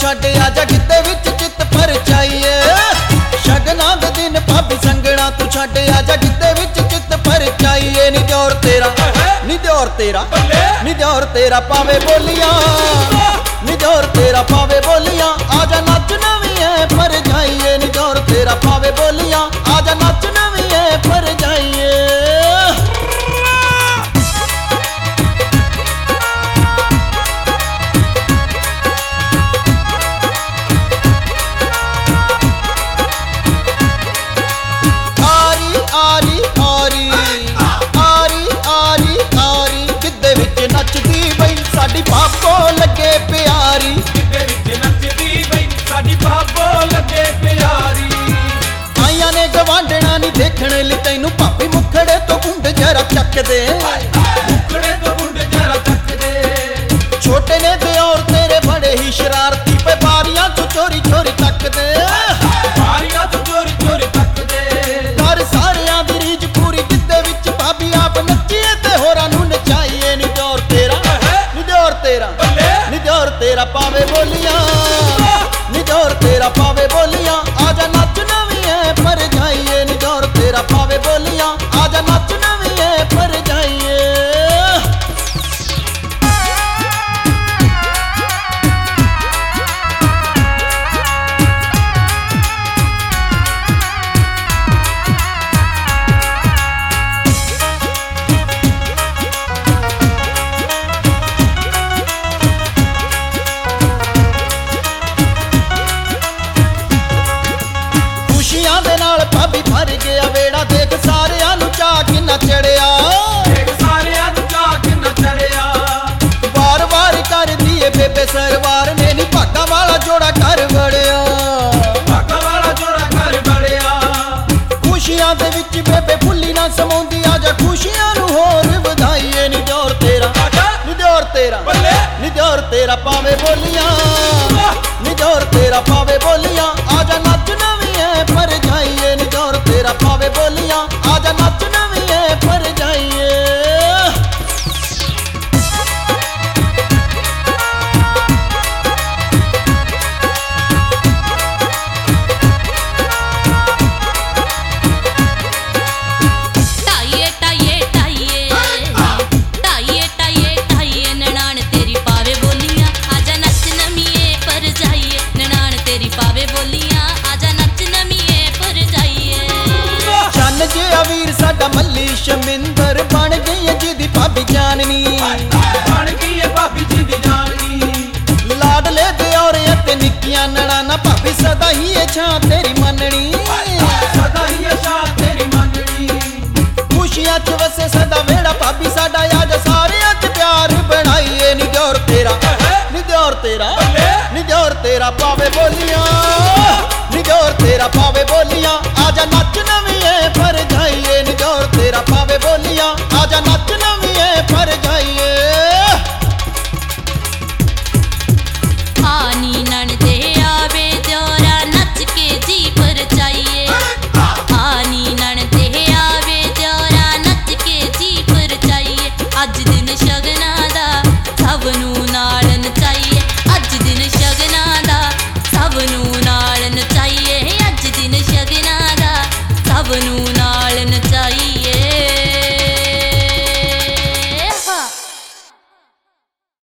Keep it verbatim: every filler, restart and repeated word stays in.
छड्ड आजा गिद्दे विच चित परचाईए। शगना दे दिन भाभी संगना तू छड्ड आजा गिद्दे विच चित परचाईए। नी दियोर तेरा नी दियोर तेरा नी दियोर तेरा पावे बोलियां, नी दियोर तेरा पावे बोलियां, आजा नच नवी है पर जाइए। नी दियोर तेरा पावे बोलियां, आजा नच नवी है पर जाइए। साडी बाबो लगे प्यारी, गिद्दे विच नचदी बई साडी बाबो लगे प्यारी। आईयां ने गवांढणा नी देखण लई तैनू भाभी मुखड़े तो गुंड जरा चक दे, मुखड़े तो गुंड जरा चक दे। छोटे ने दियोर तेरे बड़े ही शरारती, पे बारियां तो चोरी चोरी तक दे, बारियां तो चोरी चोरी तक दे। कर सारियां दी रीझ पूरी, गिद्दे विच भाभी आप नच्चीए ते होरां नू नचाईए। नी दियोर तेरा तेरा नी दियोर तेरा पावे बोलियां, नी दियोर तेरा पावे बोलियां, आजा नच नवी है पर जाइए। नी दियोर तेरा पावे बोलियां, आजा नच नवी है पर जाइए। भाभी भर गया वेड़ा, देख सारियां नू चा किन्ना चढ़िया, देख सारियां नू चा किन्ना चढ़िया। वार वार कर दिए बेबे सरवार ने नी भागा वाला जोड़ा कर बड़िया, भागा वाला जोड़ा कर बड़िया। खुशियां दे विच बेबे फुल्ली ना समाउंदी, आजा खुशियां नू होर वधाईए। नी दियोर तेरा नी दियोर तेरा नी दियोर तेरा पावे बोलियां, नी दियोर तेरा पावे बोलियां, आजा नच नवी है पर जाइए। नी दियोर तेरा पावे बोलियां, आजा नच नवी है पर जाइए। वीर साडा मल्ली शमिंदर बन गई है जिदी भाभी जाननी, बन गई है भाभी जिदी जाननी। लाडले दियोर ते निक्कियां नणाना भाभी सदा ही है छां तेरी मननी, सदा ही है छां तेरी मननी। खुशियां च वसे सदा वेड़ा भाभी साडा, आजा सारियां च प्यार बनाइए। नी दियोर तेरा नी दियोर तेरा नी दियोर तेरा पावे बोलियां, नी दियोर तेरा पावे बोलियां, आजा नच नवी है पर जाइए। नी दियोर तेरा पावे बोलियां, आजा नच नवी है पर जाइए। आनी नणदे आवे दियोरा नच के जी पर जाइए, आनी नणदे आवे दियोरा नच के जी पर जाइए। अज दिन शगना दा सब नू नाल नचाइए, अज दिन शगना दा सब नू नाल नचाइए, अज दिन शगना दा सब नू